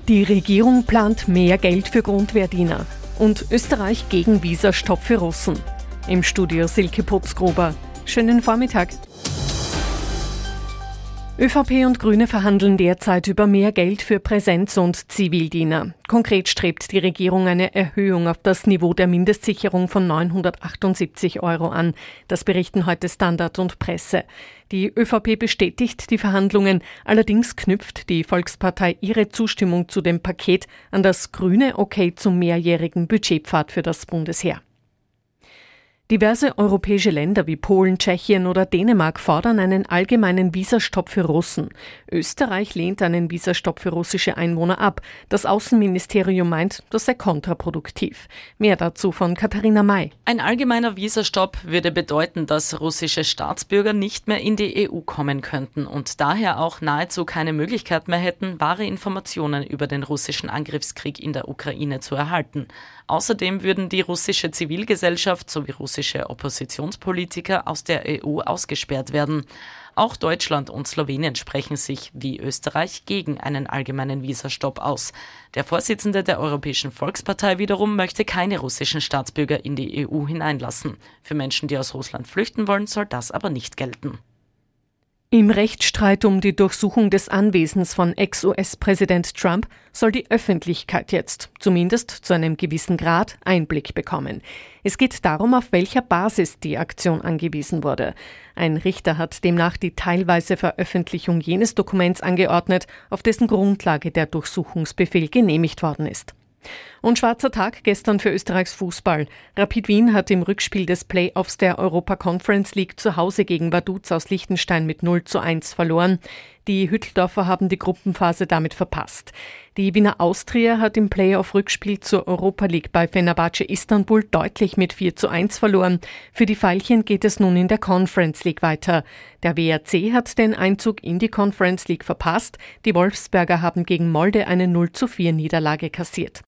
Die Regierung plant mehr Geld für Grundwehrdiener und Österreich gegen Visastopp für Russen. Im Studio Silke Putzgruber. Schönen Vormittag. ÖVP und Grüne verhandeln derzeit über mehr Geld für Präsenz- und Zivildiener. Konkret strebt die Regierung eine Erhöhung auf das Niveau der Mindestsicherung von 978 € an. Das berichten heute Standard und Presse. Die ÖVP bestätigt die Verhandlungen. Allerdings knüpft die Volkspartei ihre Zustimmung zu dem Paket an das grüne Okay zum mehrjährigen Budgetpfad für das Bundesheer. Diverse europäische Länder wie Polen, Tschechien oder Dänemark fordern einen allgemeinen Visastopp für Russen. Österreich lehnt einen Visastopp für russische Einwohner ab. Das Außenministerium meint, das sei kontraproduktiv. Mehr dazu von Katharina May. Ein allgemeiner Visastopp würde bedeuten, dass russische Staatsbürger nicht mehr in die EU kommen könnten und daher auch nahezu keine Möglichkeit mehr hätten, wahre Informationen über den russischen Angriffskrieg in der Ukraine zu erhalten. Außerdem würden die russische Zivilgesellschaft sowie russische Oppositionspolitiker aus der EU ausgesperrt werden. Auch Deutschland und Slowenien sprechen sich, wie Österreich, gegen einen allgemeinen Visastopp aus. Der Vorsitzende der Europäischen Volkspartei wiederum möchte keine russischen Staatsbürger in die EU hineinlassen. Für Menschen, die aus Russland flüchten wollen, soll das aber nicht gelten. Im Rechtsstreit um die Durchsuchung des Anwesens von Ex-US-Präsident Trump soll die Öffentlichkeit jetzt, zumindest zu einem gewissen Grad, Einblick bekommen. Es geht darum, auf welcher Basis die Aktion angewiesen wurde. Ein Richter hat demnach die teilweise Veröffentlichung jenes Dokuments angeordnet, auf dessen Grundlage der Durchsuchungsbefehl genehmigt worden ist. Und schwarzer Tag gestern für Österreichs Fußball. Rapid Wien hat im Rückspiel des Playoffs der Europa Conference League zu Hause gegen Vaduz aus Liechtenstein mit 0:1 verloren. Die Hütteldorfer haben die Gruppenphase damit verpasst. Die Wiener Austria hat im Playoff-Rückspiel zur Europa League bei Fenerbahce Istanbul deutlich mit 4:1 verloren. Für die Veilchen geht es nun in der Conference League weiter. Der WRC hat den Einzug in die Conference League verpasst. Die Wolfsberger haben gegen Molde eine 0:4 Niederlage kassiert.